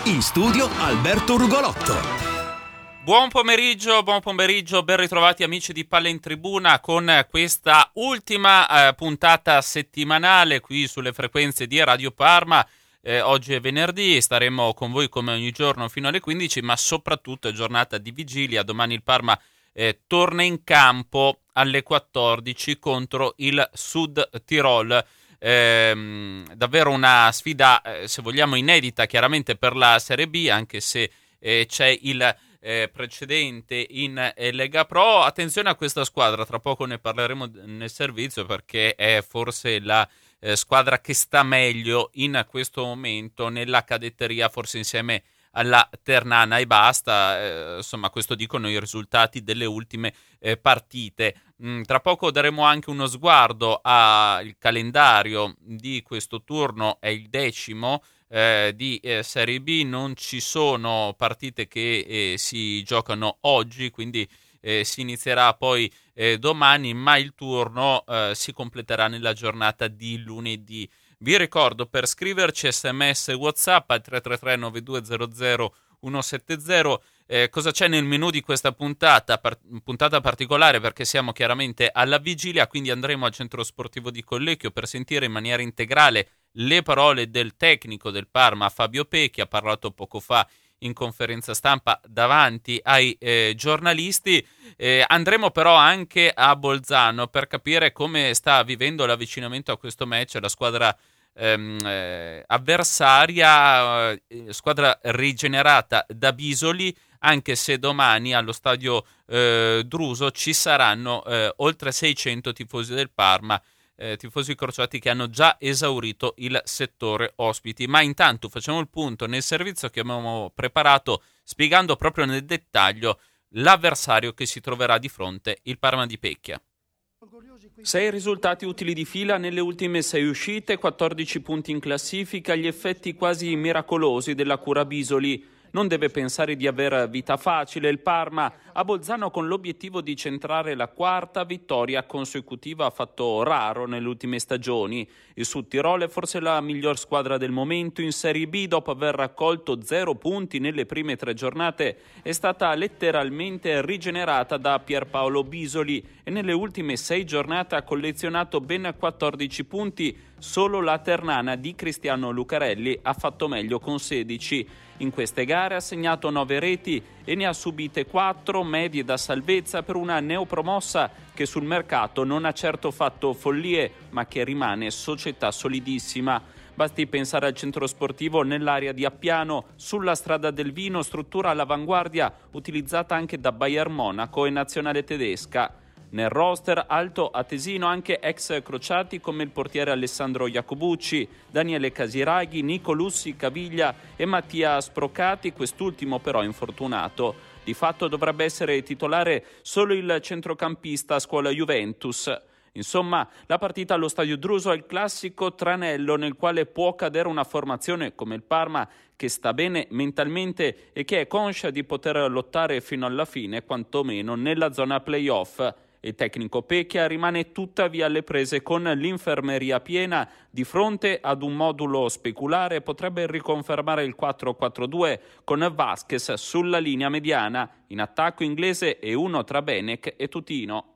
In studio Alberto Rugolotto. Buon pomeriggio, ben ritrovati amici di Palla in Tribuna con questa ultima puntata settimanale qui sulle frequenze di Radio Parma. Oggi è venerdì, staremo con voi come ogni giorno fino alle 15, ma soprattutto è giornata di vigilia. Domani il Parma torna in campo alle 14 contro il Sud Tirol. Davvero una sfida, se vogliamo, inedita chiaramente per la Serie B, anche se c'è il precedente in Lega Pro. Attenzione a questa squadra, tra poco ne parleremo nel servizio, perché è forse la squadra che sta meglio in questo momento nella cadetteria, forse insieme alla Ternana e basta. Insomma, questo dicono i risultati delle ultime partite. Tra poco daremo anche uno sguardo al calendario di questo turno, è il 10° di Serie B. Non ci sono partite che si giocano oggi, quindi si inizierà poi domani, ma il turno si completerà nella giornata di lunedì. Vi ricordo, per scriverci SMS WhatsApp al 333 9200 170. Cosa c'è nel menù di questa puntata particolare, perché siamo chiaramente alla vigilia, quindi andremo al centro sportivo di Collecchio per sentire in maniera integrale le parole del tecnico del Parma, Fabio Pecchi. Ha parlato poco fa in conferenza stampa davanti ai giornalisti. Andremo però anche a Bolzano per capire come sta vivendo l'avvicinamento a questo match la squadra avversaria, squadra rigenerata da Bisoli, anche se domani allo stadio Druso ci saranno oltre 600 tifosi del Parma, tifosi crociati che hanno già esaurito il settore ospiti. Ma intanto facciamo il punto nel servizio che abbiamo preparato, spiegando proprio nel dettaglio l'avversario che si troverà di fronte, il Parma di Pecchia. 6 risultati utili di fila nelle ultime 6 uscite, 14 punti in classifica, gli effetti quasi miracolosi della cura Bisoli. Non deve pensare di aver vita facile il Parma. A Bolzano, con l'obiettivo di centrare la 4ª vittoria consecutiva, fatto raro nelle ultime stagioni. Il Sud Tirol è forse la miglior squadra del momento in Serie B. Dopo aver raccolto 0 punti nelle prime 3 giornate, è stata letteralmente rigenerata da Pierpaolo Bisoli e nelle ultime 6 giornate ha collezionato ben 14 punti. Solo la Ternana di Cristiano Lucarelli ha fatto meglio con 16. In queste gare ha segnato 9 reti e ne ha subite 4, medie da salvezza per una neopromossa che sul mercato non ha certo fatto follie, ma che rimane società solidissima. Basti pensare al centro sportivo nell'area di Appiano, sulla strada del Vino, struttura all'avanguardia utilizzata anche da Bayern Monaco e nazionale tedesca. Nel roster alto a Tesino anche ex crociati come il portiere Alessandro Iacobucci, Daniele Casiraghi, Nico Lussi Caviglia e Mattia Sprocati, quest'ultimo però infortunato. Di fatto dovrebbe essere titolare solo il centrocampista a scuola Juventus. Insomma, la partita allo stadio Druso è il classico tranello nel quale può cadere una formazione come il Parma, che sta bene mentalmente e che è conscia di poter lottare fino alla fine, quantomeno nella zona playoff. Il tecnico Pecchia rimane tuttavia alle prese con l'infermeria piena. Di fronte ad un modulo speculare potrebbe riconfermare il 4-4-2 con Vasquez sulla linea mediana, in attacco Inglese e uno tra Benek e Tutino.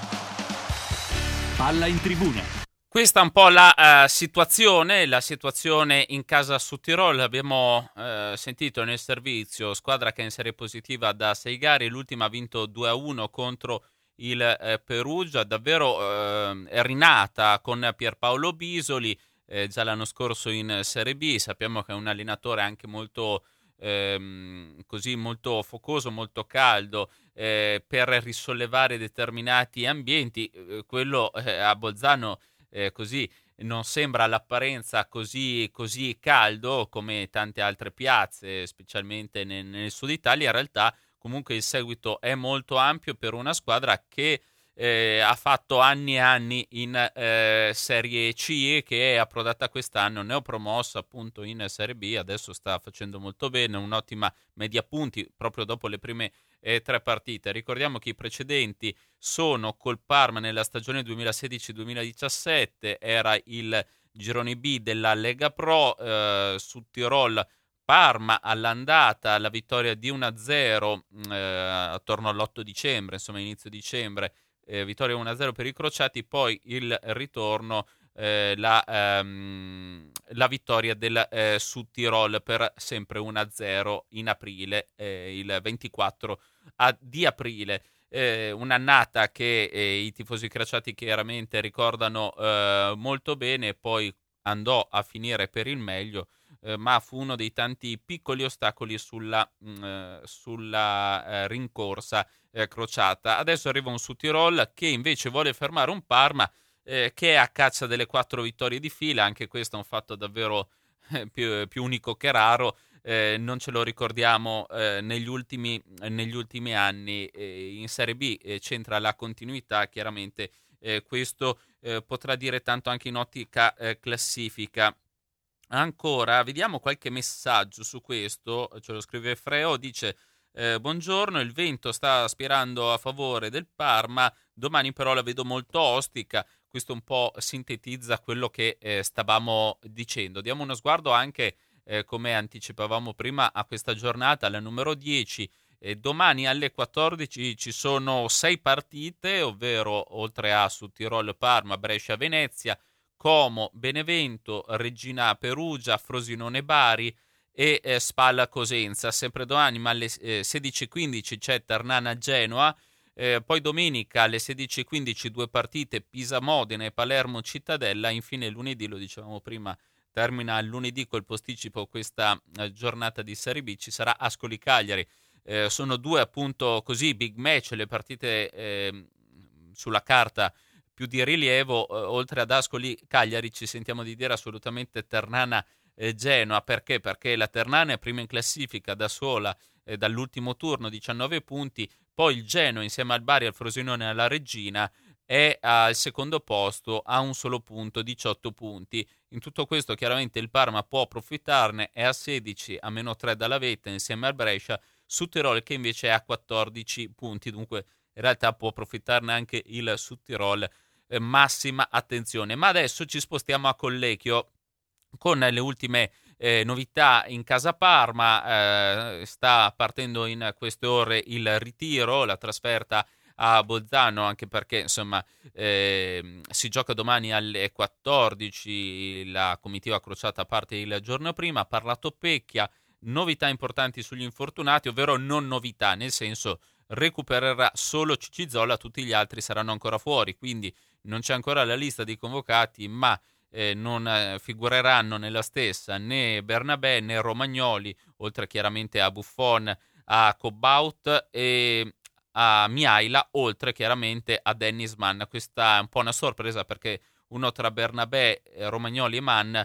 Palla in Tribuna. Questa è un po' la situazione in casa Sud Tirol. Abbiamo sentito nel servizio, squadra che è in serie positiva da 6 gare, l'ultima ha vinto 2-1 contro il Perugia, davvero è rinata con Pierpaolo Bisoli, già l'anno scorso in Serie B. Sappiamo che è un allenatore anche molto molto focoso, molto caldo per risollevare determinati ambienti. Quello a Bolzano così non sembra all'apparenza così caldo come tante altre piazze, specialmente nel sud Italia. In realtà comunque il seguito è molto ampio per una squadra che ha fatto anni e anni in Serie C e che è approdata quest'anno neopromossa appunto in Serie B. Adesso sta facendo molto bene, un'ottima media punti proprio dopo le prime 3 partite. Ricordiamo che i precedenti sono col Parma nella stagione 2016-2017, era il girone B della Lega Pro, Sud Tirol Parma all'andata, la vittoria di 1-0 attorno all'8 dicembre, insomma inizio dicembre, vittoria 1-0 per i crociati, poi il ritorno, la vittoria del Südtirol per sempre 1-0 in aprile, il 24 di aprile. Un'annata che i tifosi crociati chiaramente ricordano molto bene, poi andò a finire per il meglio, ma fu uno dei tanti piccoli ostacoli sulla rincorsa crociata. Adesso arriva un Südtirol che invece vuole fermare un Parma che è a caccia delle 4 vittorie di fila. Anche questo è un fatto davvero più unico che raro. Non ce lo ricordiamo negli ultimi anni. In Serie B c'entra la continuità, chiaramente questo potrà dire tanto anche in ottica classifica. Ancora, vediamo qualche messaggio su questo, ce lo scrive Freo, dice buongiorno, il vento sta spirando a favore del Parma, domani però la vedo molto ostica, questo un po' sintetizza quello che stavamo dicendo. Diamo uno sguardo anche, come anticipavamo prima, a questa giornata, la numero 10. Domani alle 14 ci sono 6 partite, ovvero oltre a Südtirol, Parma, Brescia, Venezia, Como, Benevento, Regina Perugia, Frosinone Bari e Spal Cosenza. Sempre domani, ma alle 16.15 c'è Ternana Genoa. Poi domenica alle 16.15 due partite, Pisa Modena e Palermo Cittadella. Infine lunedì, lo dicevamo prima, termina lunedì col posticipo questa giornata di Serie B, ci sarà Ascoli Cagliari. Sono due appunto così big match, le partite sulla carta più di rilievo. Oltre ad Ascoli Cagliari ci sentiamo di dire assolutamente Ternana Genoa. Perché? Perché la Ternana è prima in classifica da sola dall'ultimo turno, 19 punti, poi il Genoa insieme al Bari, al Frosinone e alla Regina è al secondo posto a un solo punto, 18 punti. In tutto questo chiaramente il Parma può approfittarne, è a 16, a meno 3 dalla vetta insieme al Brescia, Südtirol che invece è a 14 punti, dunque in realtà può approfittarne anche il Südtirol. Massima attenzione. Ma adesso ci spostiamo a Collecchio con le ultime novità in casa Parma. Sta partendo in queste ore il ritiro, la trasferta a Bolzano, anche perché insomma si gioca domani alle 14, la comitiva crociata parte il giorno prima. Ha parlato Pecchia, novità importanti sugli infortunati, ovvero non novità, nel senso recupererà solo Cicizola, tutti gli altri saranno ancora fuori, quindi non c'è ancora la lista dei convocati, ma non figureranno nella stessa né Bernabé né Romagnoli, oltre chiaramente a Buffon, a Cobaut e a Miaila, oltre chiaramente a Dennis Mann. Questa è un po' una sorpresa perché uno tra Bernabé, Romagnoli e Mann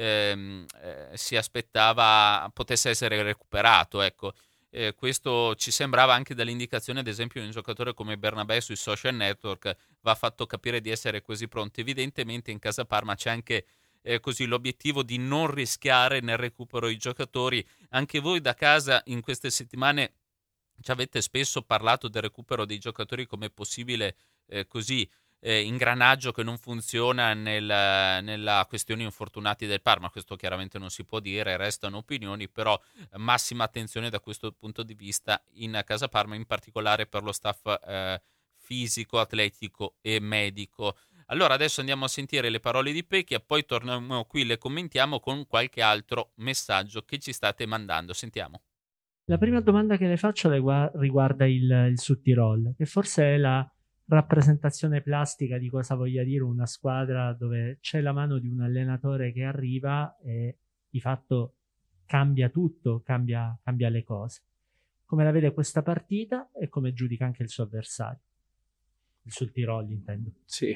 si aspettava potesse essere recuperato, ecco. Questo ci sembrava anche dall'indicazione, ad esempio, di un giocatore come Bernabé sui social network, va fatto capire di essere così pronto. Evidentemente in casa Parma c'è anche così l'obiettivo di non rischiare nel recupero i giocatori. Anche voi da casa in queste settimane ci avete spesso parlato del recupero dei giocatori come possibile così ingranaggio che non funziona nella questione infortunati del Parma. Questo chiaramente non si può dire, restano opinioni, però massima attenzione da questo punto di vista in casa Parma, in particolare per lo staff fisico, atletico e medico. Allora adesso andiamo a sentire le parole di Pecchia, poi torniamo qui, le commentiamo con qualche altro messaggio che ci state mandando. Sentiamo. La prima domanda che le faccio riguarda il Südtirol, che forse è la rappresentazione plastica di cosa voglia dire una squadra dove c'è la mano di un allenatore che arriva e di fatto cambia tutto, cambia le cose. Come la vede questa partita e come giudica anche il suo avversario? Il Südtirol, intendo. Sì,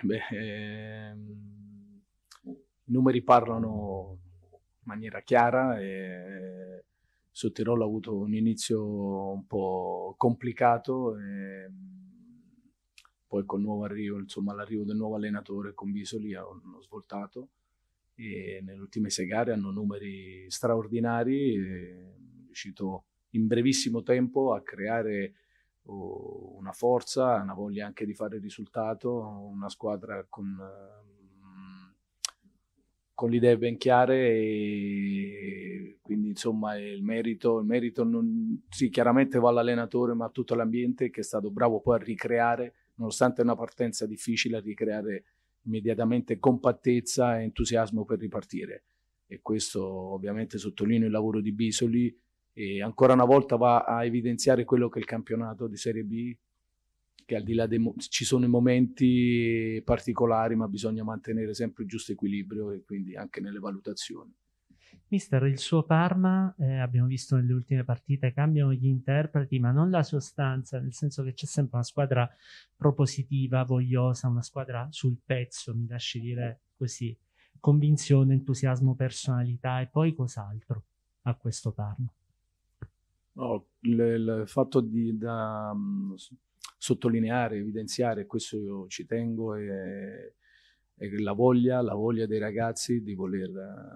i numeri parlano in maniera chiara e Südtirol ha avuto un inizio un po' complicato e poi col nuovo arrivo, insomma l'arrivo del nuovo allenatore con Bisoli hanno svoltato e nelle ultime 6 gare hanno numeri straordinari, è riuscito in brevissimo tempo a creare una forza, una voglia anche di fare il risultato, una squadra con con le idee ben chiare, e quindi insomma il merito non, sì, chiaramente va all'allenatore, ma a tutto l'ambiente che è stato bravo poi a ricreare, nonostante una partenza difficile, a ricreare immediatamente compattezza e entusiasmo per ripartire. E questo ovviamente sottolineo il lavoro di Bisoli, e ancora una volta va a evidenziare quello che è il campionato di Serie B, che al di là ci sono i momenti particolari, ma bisogna mantenere sempre il giusto equilibrio, e quindi anche nelle valutazioni. Mister, il suo Parma, abbiamo visto nelle ultime partite, cambiano gli interpreti, ma non la sostanza, nel senso che c'è sempre una squadra propositiva, vogliosa, una squadra sul pezzo, mi lasci dire così, convinzione, entusiasmo, personalità, e poi cos'altro a questo Parma? No, il fatto da sottolineare, evidenziare, questo io ci tengo, è la voglia dei ragazzi di voler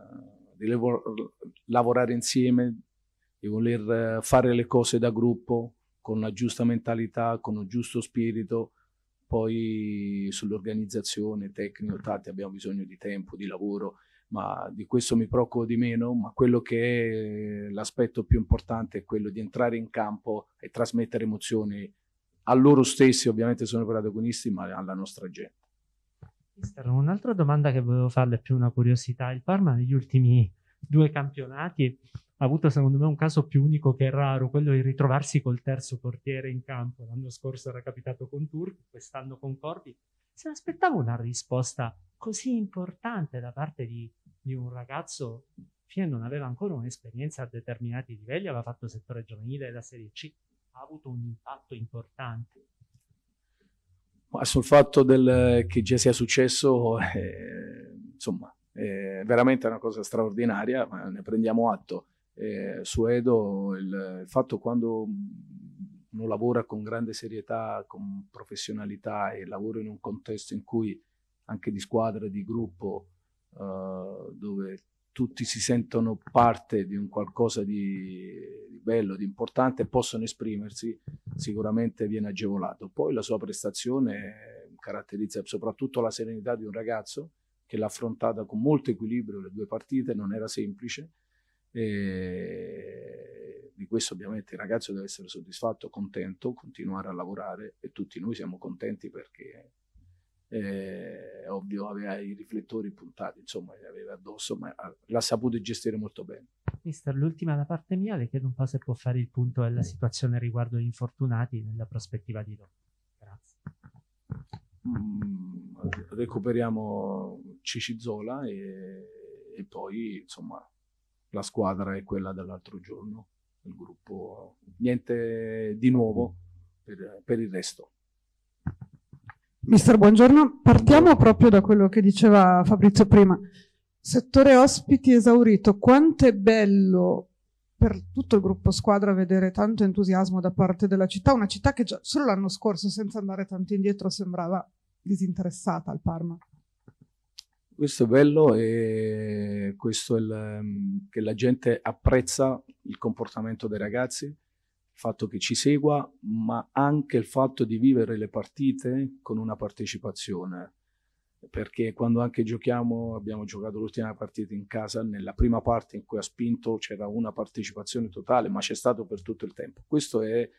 lavorare insieme, di voler fare le cose da gruppo, con la giusta mentalità, con un giusto spirito. Poi sull'organizzazione tecnico-tattica abbiamo bisogno di tempo, di lavoro, ma di questo mi preoccupo di meno. Ma quello che è l'aspetto più importante è quello di entrare in campo e trasmettere emozioni a loro stessi, ovviamente sono i protagonisti, ma alla nostra gente. Mister, un'altra domanda che volevo farle è più una curiosità. Il Parma negli ultimi 2 campionati ha avuto secondo me un caso più unico che raro, quello di ritrovarsi col terzo portiere in campo. L'anno scorso era capitato con Turchi, quest'anno con Corbi. Se ne aspettava una risposta così importante da parte di un ragazzo che non aveva ancora un'esperienza a determinati livelli, aveva fatto settore giovanile della Serie C, ha avuto un impatto importante. Ma sul fatto che già sia successo, insomma, è veramente una cosa straordinaria, ma ne prendiamo atto. Su Edo, il fatto, quando uno lavora con grande serietà, con professionalità, e lavora in un contesto in cui anche di squadra, di gruppo, dove tutti si sentono parte di un qualcosa di bello, di importante, possono esprimersi, sicuramente viene agevolato. Poi la sua prestazione caratterizza soprattutto la serenità di un ragazzo che l'ha affrontata con molto equilibrio le 2 partite, non era semplice, e di questo ovviamente il ragazzo deve essere soddisfatto, contento, continuare a lavorare, e tutti noi siamo contenti perché ovvio aveva i riflettori puntati, insomma li aveva addosso, ma l'ha saputo gestire molto bene. Mister, l'ultima da parte mia, le chiedo un po' se può fare il punto della situazione riguardo gli infortunati nella prospettiva di Roma. Grazie. Recuperiamo Cicizola, e poi insomma la squadra è quella dell'altro giorno, il gruppo, niente di nuovo per il resto. Mister, buongiorno. Partiamo proprio da quello che diceva Fabrizio prima. Settore ospiti esaurito. Quanto è bello per tutto il gruppo squadra vedere tanto entusiasmo da parte della città, una città che già solo l'anno scorso, senza andare tanto indietro, sembrava disinteressata al Parma. Questo è bello, e questo è che la gente apprezza il comportamento dei ragazzi, il fatto che ci segua, ma anche il fatto di vivere le partite con una partecipazione, perché quando anche giochiamo, abbiamo giocato l'ultima partita in casa, nella prima parte in cui ha spinto c'era una partecipazione totale, ma c'è stato per tutto il tempo. Questo è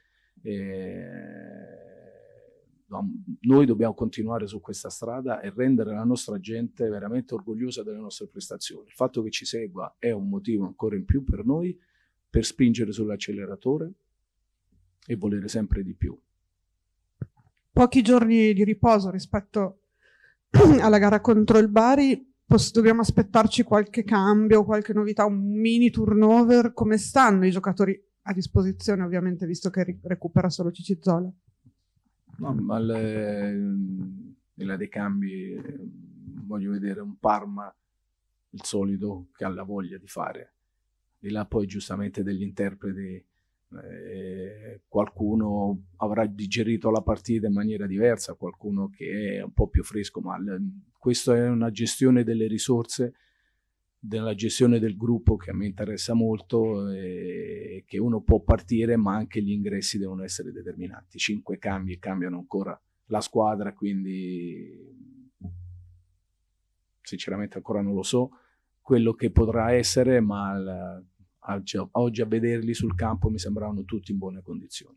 noi dobbiamo continuare su questa strada e rendere la nostra gente veramente orgogliosa delle nostre prestazioni. Il fatto che ci segua è un motivo ancora in più per noi, per spingere sull'acceleratore e volere sempre di più. Pochi giorni di riposo rispetto alla gara contro il Bari, dobbiamo aspettarci qualche cambio, qualche novità, un mini turnover? Come stanno i giocatori a disposizione, ovviamente, visto che recupera solo Cicizola? No, ma nella dei cambi voglio vedere un Parma, il solito, che ha la voglia di fare. Di là poi giustamente degli interpreti, qualcuno avrà digerito la partita in maniera diversa, qualcuno che è un po' più fresco, ma questa è una gestione delle risorse, della gestione del gruppo che a me interessa molto, che uno può partire, ma anche gli ingressi devono essere determinanti. 5 cambi cambiano ancora la squadra, quindi sinceramente ancora non lo so, quello che potrà essere, ma oggi a vederli sul campo mi sembravano tutti in buone condizioni.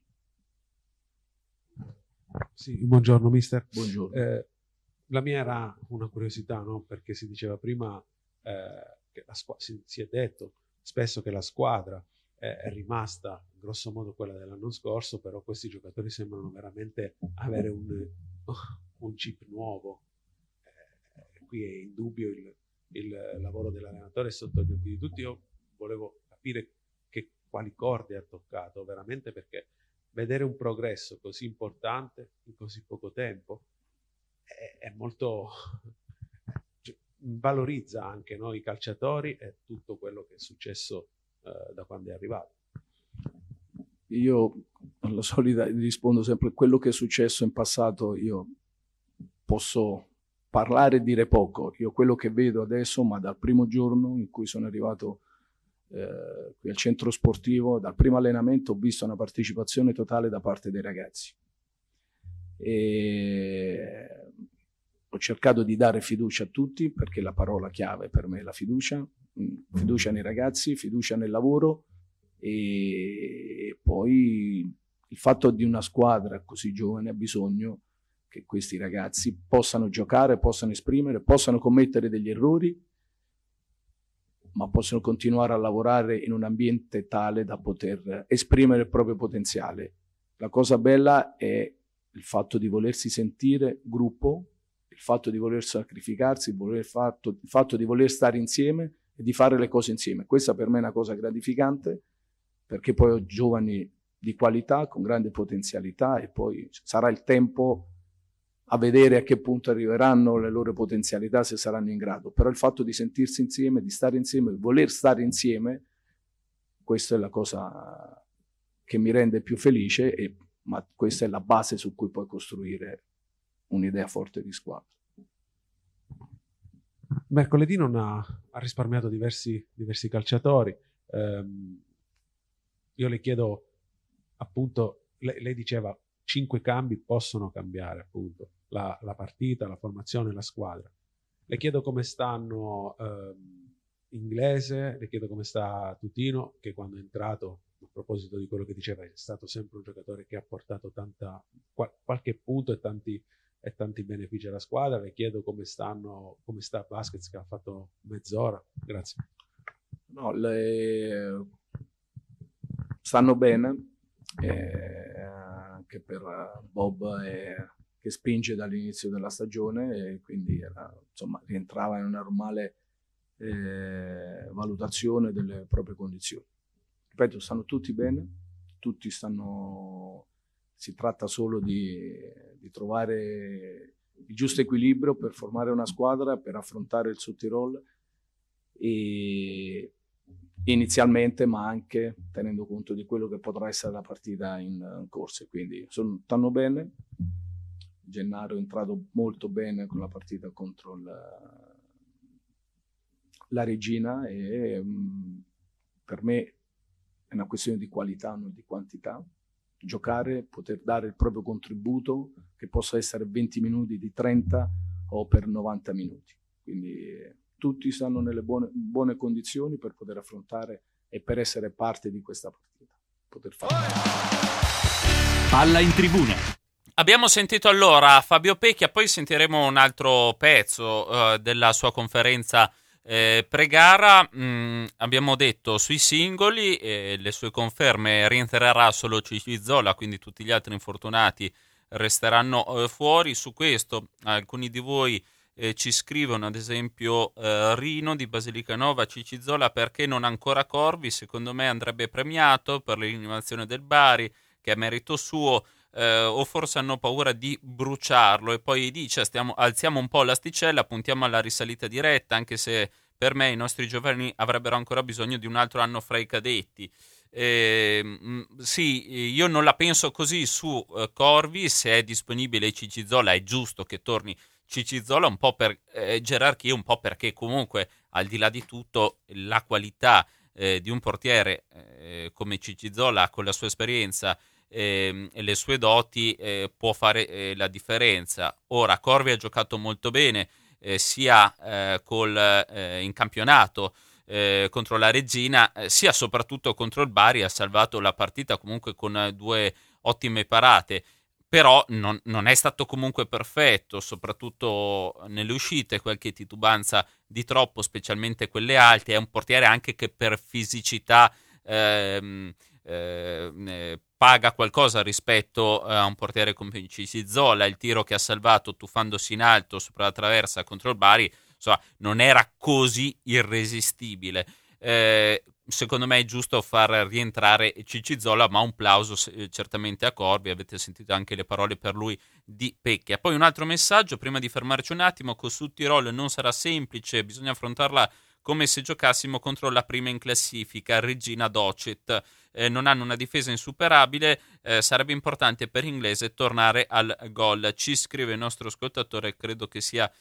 Sì, buongiorno mister. Buongiorno. La mia era una curiosità, no? Perché si diceva prima che si è detto spesso che la squadra è rimasta grosso modo quella dell'anno scorso, però questi giocatori sembrano veramente avere un chip nuovo. Qui è indubbio il lavoro dell'allenatore è sotto gli occhi di tutti. Io volevo capire quali corde ha toccato veramente, perché vedere un progresso così importante in così poco tempo è molto valorizza anche noi calciatori e tutto quello che è successo da quando è arrivato. Io alla solita rispondo sempre: quello che è successo in passato io posso parlare e dire poco. Io quello che vedo adesso, ma dal primo giorno in cui sono arrivato qui al centro sportivo, dal primo allenamento ho visto una partecipazione totale da parte dei ragazzi. E ho cercato di dare fiducia a tutti, perché la parola chiave per me è la fiducia nei ragazzi, fiducia nel lavoro, e poi il fatto di una squadra così giovane ha bisogno che questi ragazzi possano giocare, possano esprimere, possano commettere degli errori, ma possono continuare a lavorare in un ambiente tale da poter esprimere il proprio potenziale. La cosa bella è il fatto di volersi sentire gruppo, il fatto di voler sacrificarsi, il fatto di voler stare insieme e di fare le cose insieme. Questa per me è una cosa gratificante, perché poi ho giovani di qualità, con grande potenzialità, e poi sarà il tempo a vedere a che punto arriveranno le loro potenzialità, se saranno in grado. Però il fatto di sentirsi insieme, di stare insieme, di voler stare insieme, questa è la cosa che mi rende più felice, ma questa è la base su cui puoi costruire un'idea forte di squadra. Mercoledì non ha risparmiato diversi calciatori. Io le chiedo, appunto, lei diceva 5 cambi possono cambiare appunto la partita, la formazione, la squadra. Le chiedo come stanno Inglese, le chiedo come sta Tutino, che quando è entrato, a proposito di quello che diceva, è stato sempre un giocatore che ha portato qualche punto e tanti benefici alla squadra. Le chiedo come sta Vasquez, che ha fatto mezz'ora. Grazie. No, stanno bene, anche per Bob che spinge dall'inizio della stagione, e quindi rientrava in una normale valutazione delle proprie condizioni. Ripeto, stanno tutti bene, si tratta solo di trovare il giusto equilibrio per formare una squadra, per affrontare il Südtirol, e inizialmente, ma anche tenendo conto di quello che potrà essere la partita in corso. Quindi stanno bene. Gennaro è entrato molto bene con la partita contro la Regina, e per me è una questione di qualità, non di quantità. Giocare, poter dare il proprio contributo, che possa essere 20 minuti, di 30 o per 90 minuti. Quindi tutti stanno nelle buone condizioni per poter affrontare e per essere parte di questa partita. Palla in tribuna. Abbiamo sentito allora Fabio Pecchia, poi sentiremo un altro pezzo della sua conferenza pre-gara. Abbiamo detto sui singoli, le sue conferme: rientrerà solo Cicizzola, quindi tutti gli altri infortunati resteranno fuori. Su questo alcuni di voi ci scrivono, ad esempio Rino di Basilicanova: Cicizzola perché non ancora Corvi? Secondo me andrebbe premiato per l'eliminazione del Bari, che è merito suo. O forse hanno paura di bruciarlo. E poi dice: alziamo un po' l'asticella, puntiamo alla risalita diretta, anche se per me i nostri giovani avrebbero ancora bisogno di un altro anno fra i cadetti. Sì, io non la penso così su Corvi. Se è disponibile Cicizzola, è giusto che torni Cicizzola, un po' per gerarchia, un po' perché comunque, al di là di tutto, la qualità di un portiere come Cicizzola, con la sua esperienza e le sue doti, può fare la differenza. Ora, Corvi ha giocato molto bene, sia in campionato contro la Reggina, sia soprattutto contro il Bari. Ha salvato la partita comunque con 2 ottime parate, però non è stato comunque perfetto, soprattutto nelle uscite, qualche titubanza di troppo, specialmente quelle alte. È un portiere anche che per fisicità paga qualcosa rispetto a un portiere come Cicizola. Il tiro che ha salvato tuffandosi in alto sopra la traversa contro il Bari, insomma, non era così irresistibile. Secondo me è giusto far rientrare Cicizola, ma un plauso certamente a Corbi. Avete sentito anche le parole per lui di Pecchia. Poi un altro messaggio, prima di fermarci un attimo: con Südtirol non sarà semplice, bisogna affrontarla come se giocassimo contro la prima in classifica, Regina Docet. Non hanno una difesa insuperabile, sarebbe importante per Inglese tornare al gol. Ci scrive il nostro ascoltatore, credo che sia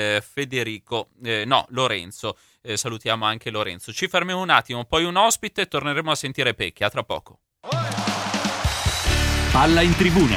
Lorenzo. Salutiamo anche Lorenzo. Ci fermiamo un attimo, poi un ospite, torneremo a sentire Pecchia tra poco. Palla in tribuna.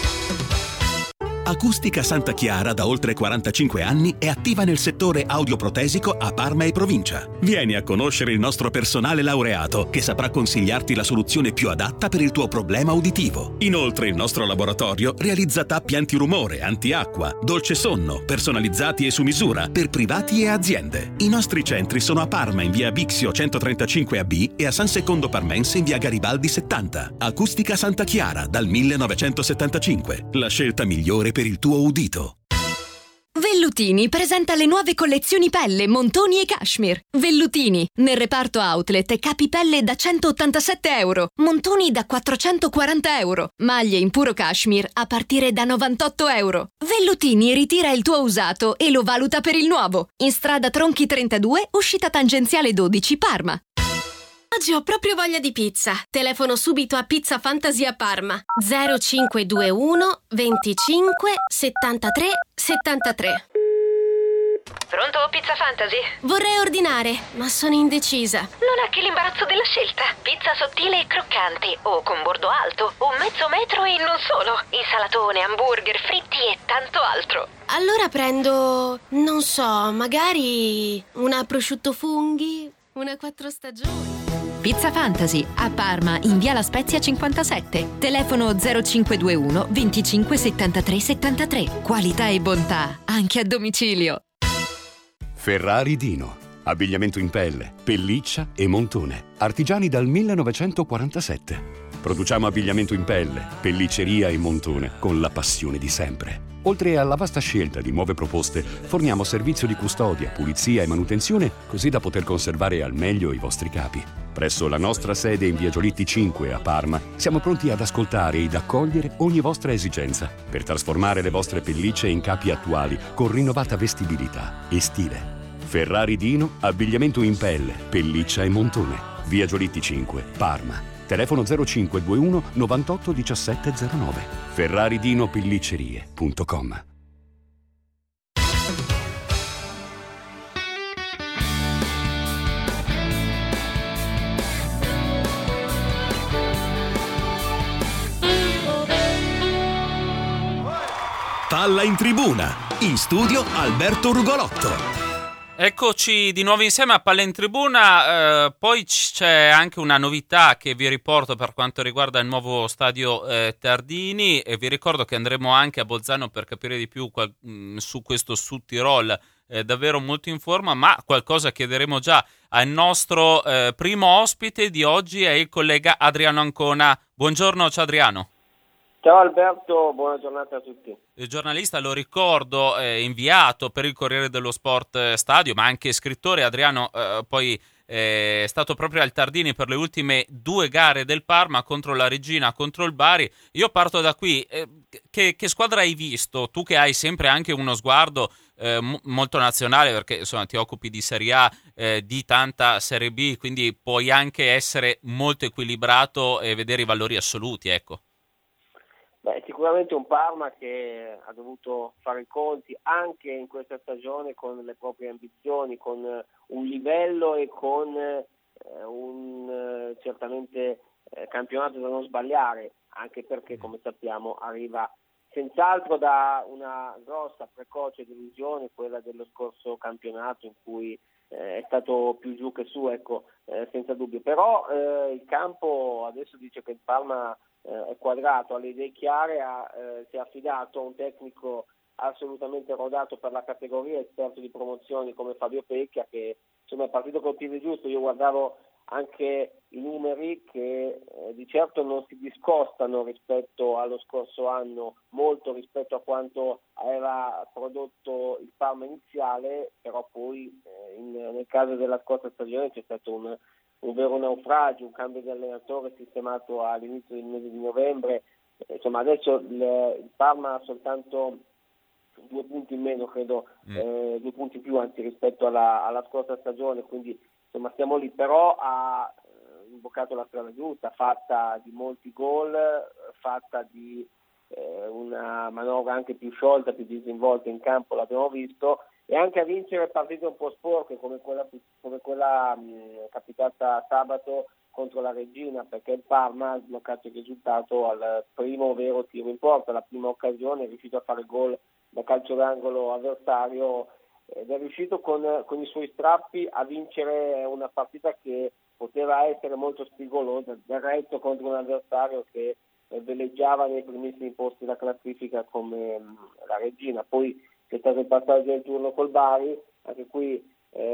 Acustica Santa Chiara da oltre 45 anni è attiva nel settore audioprotesico a Parma e provincia. Vieni a conoscere il nostro personale laureato che saprà consigliarti la soluzione più adatta per il tuo problema uditivo. Inoltre il nostro laboratorio realizza tappi antirumore, antiacqua, dolce sonno, personalizzati e su misura per privati e aziende. I nostri centri sono a Parma in via Bixio 135AB e a San Secondo Parmense in via Garibaldi 70. Acustica Santa Chiara dal 1975. La scelta migliore per il tuo udito. Vellutini presenta le nuove collezioni pelle, montoni e cashmere. Vellutini, nel reparto outlet, capi pelle da €187, montoni da €440, maglie in puro cashmere a partire da €98. Vellutini ritira il tuo usato e lo valuta per il nuovo. In strada Tronchi 32, uscita tangenziale 12, Parma. Oggi ho proprio voglia di pizza. Telefono subito a Pizza Fantasia Parma 0521 25 73 73. Pronto, Pizza Fantasy? Vorrei ordinare, ma sono indecisa. Non ha che l'imbarazzo della scelta. Pizza sottile e croccante, o con bordo alto, o mezzo metro e non solo. Insalatone, hamburger, fritti e tanto altro. Allora prendo, non so, magari una prosciutto funghi, una 4 stagioni. Pizza Fantasy a Parma in via La Spezia 57. Telefono 0521 25 73 73. Qualità e bontà anche a domicilio. Ferrari Dino. Abbigliamento in pelle, pelliccia e montone. Artigiani dal 1947. Produciamo abbigliamento in pelle, pellicceria e montone con la passione di sempre. Oltre alla vasta scelta di nuove proposte, forniamo servizio di custodia, pulizia e manutenzione, così da poter conservare al meglio i vostri capi. Presso la nostra sede in via Giolitti 5 a Parma, siamo pronti ad ascoltare ed accogliere ogni vostra esigenza per trasformare le vostre pellicce in capi attuali con rinnovata vestibilità e stile. Ferrari Dino, abbigliamento in pelle, pelliccia e montone. Via Giolitti 5, Parma. Telefono 0521 98 1709. ferraridinopelliccerie.com. Palla in tribuna. In studio Alberto Rugolotto. Eccoci di nuovo insieme a Palla in Tribuna. Poi c'è anche una novità che vi riporto per quanto riguarda il nuovo stadio Tardini, e vi ricordo che andremo anche a Bolzano per capire di più su questo Südtirol davvero molto in forma, ma qualcosa chiederemo già al nostro primo ospite di oggi, è il collega Adriano Ancona. Buongiorno, ciao Adriano. Ciao Alberto, buona giornata a tutti. Il giornalista, lo ricordo, inviato per il Corriere dello Sport Stadio, ma anche scrittore. Adriano poi è stato proprio al Tardini per le ultime 2 gare del Parma, contro la Reggina, contro il Bari. Io parto da qui. Che squadra hai visto? Tu che hai sempre anche uno sguardo molto nazionale, perché insomma ti occupi di Serie A, di tanta Serie B, quindi puoi anche essere molto equilibrato e vedere i valori assoluti, ecco. Beh, sicuramente un Parma che ha dovuto fare i conti anche in questa stagione con le proprie ambizioni, con un livello e con un certamente campionato da non sbagliare, anche perché, come sappiamo, arriva senz'altro da una grossa precoce delusione, quella dello scorso campionato in cui è stato più giù che su, ecco, senza dubbio. Però il campo adesso dice che il Parma è quadrato, ha le idee chiare, si è affidato a un tecnico assolutamente rodato per la categoria, esperto di promozioni come Fabio Pecchia, che insomma è partito col piede giusto. Io guardavo anche i numeri che di certo non si discostano rispetto allo scorso anno, molto rispetto a quanto aveva prodotto il Parma iniziale, però poi nel caso della scorsa stagione c'è stato un vero naufragio, un cambio di allenatore sistemato all'inizio del mese di novembre. Insomma adesso il Parma ha soltanto 2 punti in meno, credo, 2 punti in più anzi rispetto alla scorsa stagione, quindi insomma stiamo lì, però ha imboccato la strada giusta, fatta di molti gol, fatta di una manovra anche più sciolta, più disinvolta in campo, l'abbiamo visto, e anche a vincere partite un po' sporche come quella capitata sabato contro la Reggina, perché il Parma ha sbloccato il risultato al primo vero tiro in porta, la prima occasione, è riuscito a fare gol da calcio d'angolo avversario ed è riuscito con i suoi strappi a vincere una partita che poteva essere molto spigolosa, del resto contro un avversario che veleggiava nei primissimi posti della classifica come la Reggina. Poi c'è stato il passaggio del turno col Bari, anche qui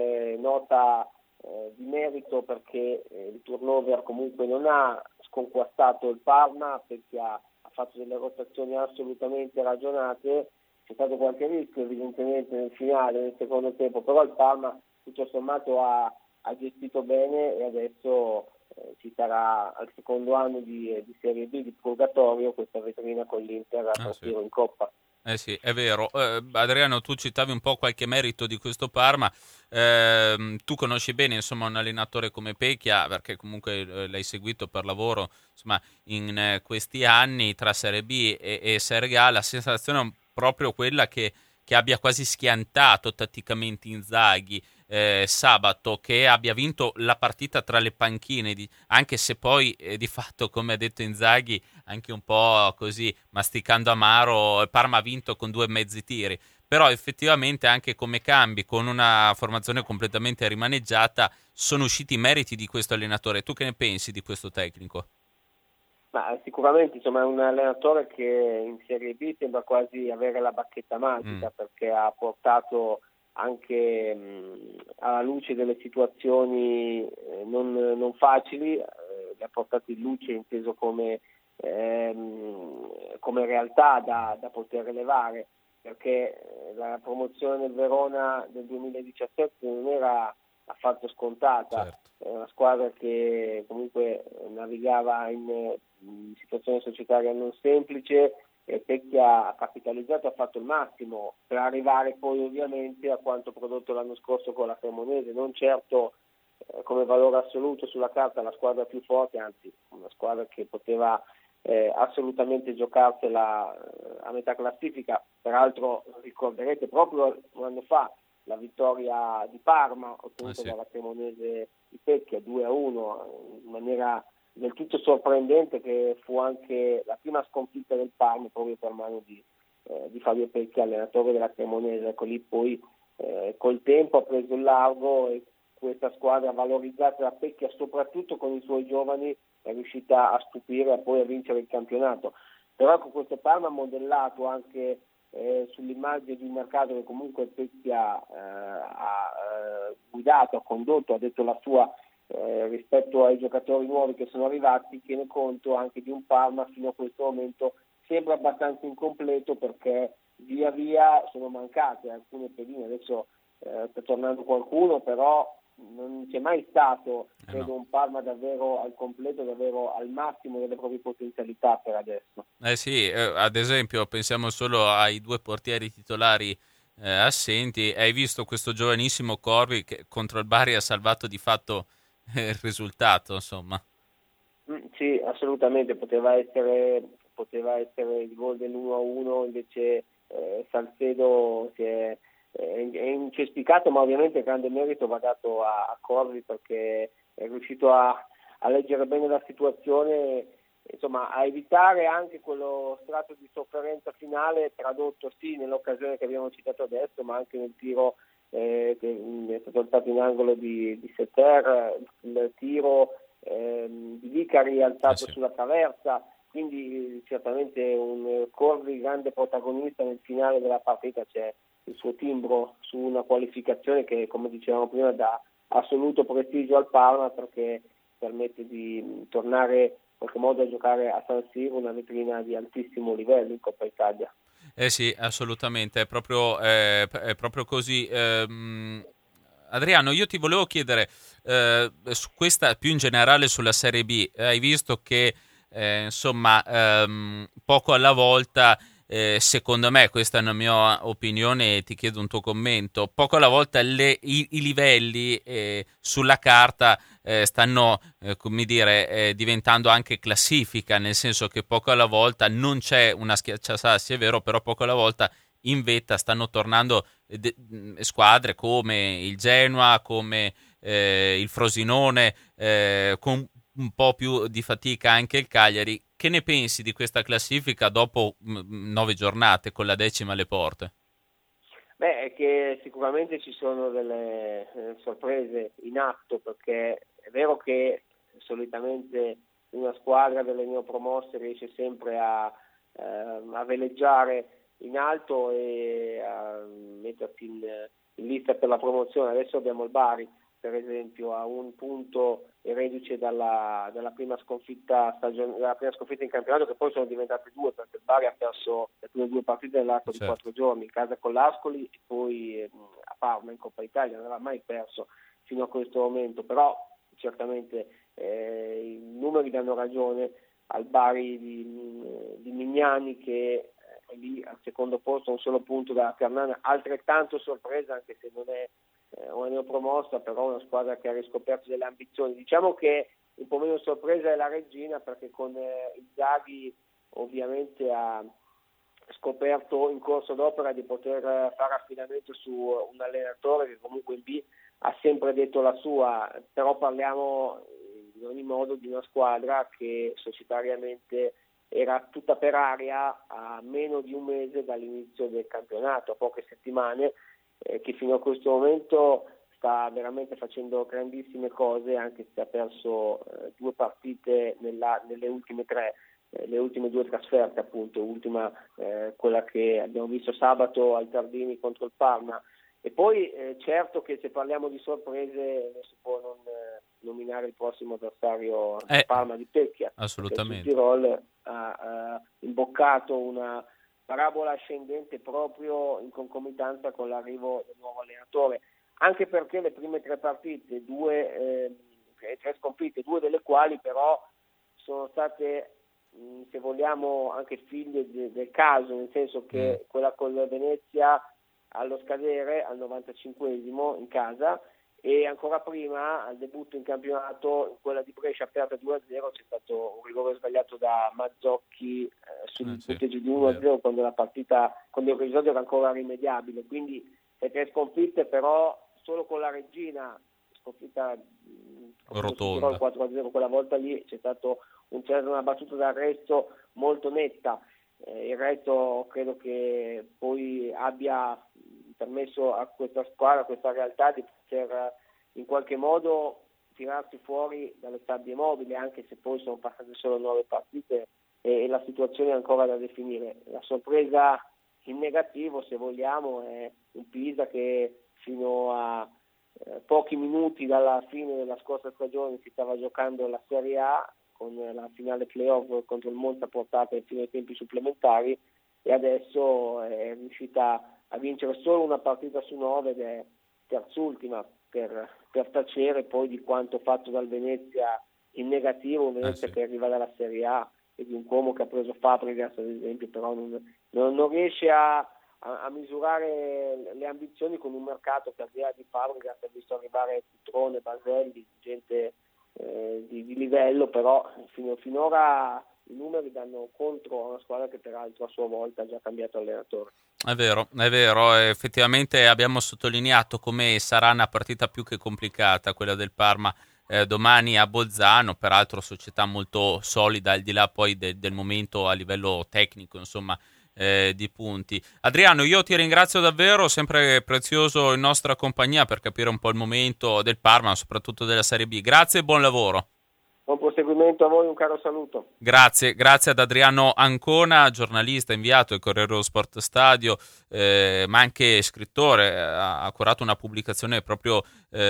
nota di merito perché il turnover comunque non ha sconquassato il Parma, perché ha fatto delle rotazioni assolutamente ragionate. C'è stato qualche rischio evidentemente nel finale, nel secondo tempo, però il Parma tutto sommato ha gestito bene e adesso ci sarà al secondo anno di Serie B, di purgatorio, questa vetrina con l'Inter a San Siro in Coppa. Sì, è vero. Adriano, tu citavi un po' qualche merito di questo Parma. Tu conosci bene insomma un allenatore come Pecchia, perché comunque l'hai seguito per lavoro insomma in questi anni tra Serie B e Serie A. La sensazione è proprio quella che abbia quasi schiantato tatticamente Inzaghi sabato, che abbia vinto la partita tra le panchine, anche se poi di fatto, come ha detto Inzaghi, anche un po' così masticando amaro, il Parma ha vinto con 2 mezzi tiri, però effettivamente anche come cambi, con una formazione completamente rimaneggiata, sono usciti i meriti di questo allenatore. Tu che ne pensi di questo tecnico? Ma sicuramente insomma è un allenatore che in Serie B sembra quasi avere la bacchetta magica, perché ha portato anche alla luce delle situazioni non facili, le ha portate in luce inteso come realtà da poter elevare, perché la promozione del Verona del 2017 non era affatto scontata. Certo. È una squadra che comunque navigava in situazione societaria non semplice, e Pecchia ha capitalizzato, ha fatto il massimo per arrivare poi ovviamente a quanto prodotto l'anno scorso con la Cremonese, non certo come valore assoluto sulla carta la squadra più forte, anzi una squadra che poteva assolutamente giocarsela a metà classifica. Peraltro ricorderete proprio un anno fa la vittoria di Parma ottenuta dalla Cremonese di Pecchia 2-1 in maniera del tutto sorprendente, che fu anche la prima sconfitta del Parma proprio per mano di Fabio Pecchia, allenatore della Cremonese. Ecco, lì poi col tempo ha preso il largo e questa squadra valorizzata da Pecchia soprattutto con i suoi giovani è riuscita a stupire e poi a vincere il campionato. Però con questo Parma modellato anche sull'immagine di un mercato che comunque Pecchia ha guidato, ha condotto, ha detto la sua rispetto ai giocatori nuovi che sono arrivati, tiene conto anche di un Parma fino a questo momento sembra abbastanza incompleto, perché via via sono mancate alcune pedine. Adesso sta tornando qualcuno, però non c'è mai stato credo un Parma davvero al completo, davvero al massimo delle proprie potenzialità per adesso. Ad esempio pensiamo solo ai 2 portieri titolari assenti. Hai visto questo giovanissimo Corvi che contro il Bari ha salvato di fatto il risultato, insomma. Sì, assolutamente, poteva essere il gol dell'1-1, invece Salcedo è incespicato, ma ovviamente grande merito va dato a Corvi, perché è riuscito a leggere bene la situazione insomma, a evitare anche quello strato di sofferenza finale tradotto sì nell'occasione che abbiamo citato adesso, ma anche nel tiro che è stato alzato in angolo di Setter, il tiro di Vicari alzato sulla traversa, quindi certamente un Corvi grande protagonista nel finale della partita. C'è il suo timbro su una qualificazione che, come dicevamo prima, dà assoluto prestigio al Parma, perché permette di tornare in qualche modo a giocare a San Siro, una vetrina di altissimo livello in Coppa Italia. Sì, assolutamente, è proprio così. Adriano, io ti volevo chiedere, su questa, più in generale sulla Serie B, hai visto che poco alla volta, secondo me, questa è una mia opinione, ti chiedo un tuo commento, poco alla volta i livelli sulla carta stanno diventando anche classifica, nel senso che poco alla volta non c'è una schiacciasassi, è vero, però poco alla volta in vetta stanno tornando squadre come il Genoa, come il Frosinone, con un po' più di fatica anche il Cagliari. Che ne pensi di questa classifica dopo 9 giornate con la 10ª alle porte? Beh, è che sicuramente ci sono delle sorprese in atto, perché è vero che solitamente una squadra delle neopromosse riesce sempre a veleggiare in alto e a mettersi in lista per la promozione. Adesso abbiamo il Bari, per esempio, a un punto reduce dalla prima sconfitta in campionato, che poi sono diventate 2, perché il Bari ha perso le prime 2 partite nell'arco di 4 giorni, in casa con l'Ascoli e poi a Parma in Coppa Italia. Non aveva mai perso fino a questo momento, però certamente i numeri danno ragione al Bari di Mignani, che è lì al secondo posto, un solo punto dalla Ternana, altrettanto sorpresa, anche se non è una neopromossa, però una squadra che ha riscoperto delle ambizioni. Diciamo che un po' meno sorpresa è la Reggina, perché con Inzaghi ovviamente ha scoperto in corso d'opera di poter fare affidamento su un allenatore che comunque in B ha sempre detto la sua, però parliamo in ogni modo di una squadra che societariamente era tutta per aria a meno di un mese dall'inizio del campionato, a poche settimane, che fino a questo momento sta veramente facendo grandissime cose, anche se ha perso 2 partite nelle ultime 3, le ultime 2 trasferte, appunto, ultima quella che abbiamo visto sabato al Tardini contro il Parma. E poi certo che se parliamo di sorprese non si può non nominare il prossimo avversario Parma di Pecchia. Assolutamente. Il Tirol ha imboccato una parabola ascendente proprio in concomitanza con l'arrivo del nuovo allenatore, anche perché le prime 3 partite, 3 sconfitte, 2 delle quali però sono state, se vogliamo, anche figlie del caso, nel senso che quella con Venezia allo scadere al 95esimo in casa, e ancora prima al debutto in campionato, in quella di Brescia aperta 2-0, c'è stato un rigore sbagliato da Mazzocchi sul punteggio di 1-0 quando il risultato era ancora rimediabile. Quindi 3 sconfitte, però solo con la Reggina, sconfitta rotonda 4-0, quella volta lì c'era una battuta d'arresto molto netta. Il resto credo che poi abbia permesso a questa squadra, a questa realtà, di poter in qualche modo tirarsi fuori dalle sabbie mobili, anche se poi sono passate solo 9 partite e la situazione è ancora da definire. La sorpresa in negativo, se vogliamo, è un Pisa che fino a pochi minuti dalla fine della scorsa stagione si stava giocando la Serie A, con la finale playoff contro il Monza portata fino ai tempi supplementari, e adesso è riuscita a vincere solo una partita su 9 ed è terzultima, per tacere poi di quanto fatto dal Venezia in negativo, un Venezia che arriva dalla Serie A, e di un Como che ha preso Fabregas ad esempio, però non riesce a misurare le ambizioni con un mercato che al di là di Fabregas ha visto arrivare Cutrone, Baselli, gente di livello, però finora i numeri danno contro a una squadra che peraltro a sua volta ha già cambiato allenatore. È vero, effettivamente abbiamo sottolineato come sarà una partita più che complicata quella del Parma domani a Bolzano, peraltro società molto solida al di là poi del momento a livello tecnico, insomma, di punti. Adriano, io ti ringrazio davvero, sempre prezioso in nostra compagnia per capire un po' il momento del Parma, soprattutto della Serie B. Grazie e buon lavoro. Buon proseguimento a voi, un caro saluto. Grazie ad Adriano Ancona, giornalista inviato del Corriere dello Sport Stadio, ma anche scrittore. Ha curato una pubblicazione proprio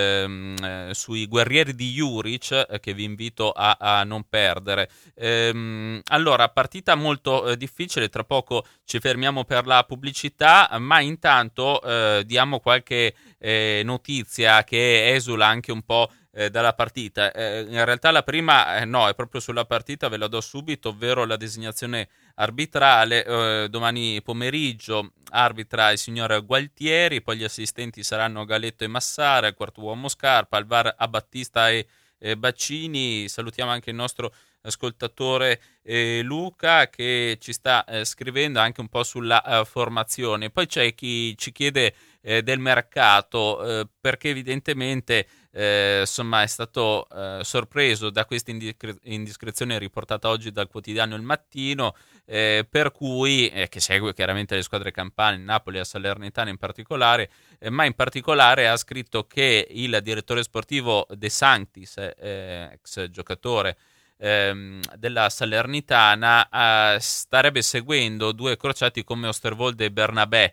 sui guerrieri di Juric, che vi invito a non perdere. Allora, partita molto difficile, tra poco ci fermiamo per la pubblicità, ma intanto diamo qualche notizia che esula anche un po' dalla partita. In realtà la prima no, è proprio sulla partita, ve la do subito, ovvero la designazione arbitrale. Domani pomeriggio arbitra il signor Gualtieri, poi gli assistenti saranno Galetto e Massara, il quarto uomo Scarpa, al VAR a Battista e Baccini. Salutiamo anche il nostro ascoltatore Luca, che ci sta scrivendo anche un po' sulla formazione. Poi c'è chi ci chiede del mercato, perché evidentemente insomma è stato sorpreso da questa indiscrezione riportata oggi dal quotidiano Il Mattino, per cui che segue chiaramente le squadre campane, il Napoli e la Salernitana in particolare, ma in particolare ha scritto che il direttore sportivo De Sanctis, ex giocatore della Salernitana, starebbe seguendo due crociati come Osterwolde e Bernabé,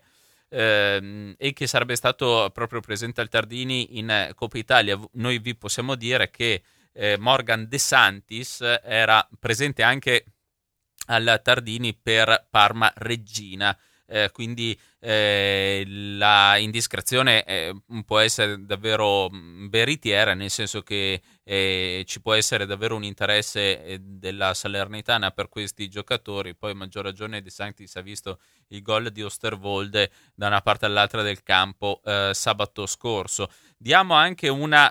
e che sarebbe stato proprio presente al Tardini in Coppa Italia. Noi vi possiamo dire che Morgan De Santis era presente anche al Tardini per Parma Reggina, quindi la indiscrezione può essere davvero veritiera, nel senso che ci può essere davvero un interesse della Salernitana per questi giocatori. Poi a maggior ragione De Sanctis ha visto il gol di Osterwolde da una parte all'altra del campo sabato scorso. Diamo anche una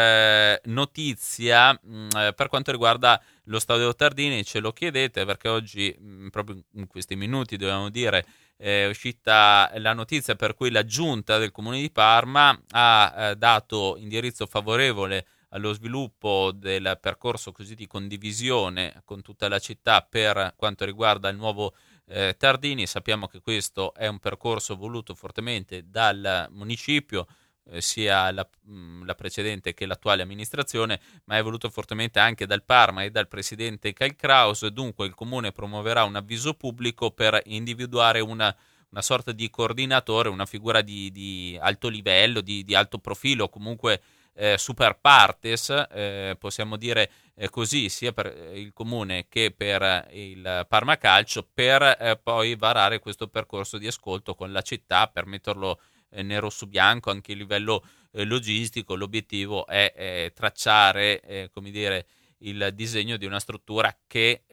notizia per quanto riguarda lo Stadio Tardini, ce lo chiedete perché oggi, proprio in questi minuti dobbiamo dire, è uscita la notizia per cui la giunta del Comune di Parma ha dato indirizzo favorevole allo sviluppo del percorso così di condivisione con tutta la città per quanto riguarda il nuovo Tardini. Sappiamo che questo è un percorso voluto fortemente dal municipio, sia la precedente che l'attuale amministrazione, ma è voluto fortemente anche dal Parma e dal presidente Kyle Kraus. Dunque il comune promuoverà un avviso pubblico per individuare una sorta di coordinatore, una figura di alto livello, di alto profilo, comunque super partes, possiamo dire così, sia per il comune che per il Parma Calcio, per poi varare questo percorso di ascolto con la città, per metterlo nero su bianco anche a livello logistico. L'obiettivo è tracciare come dire, il disegno di una struttura che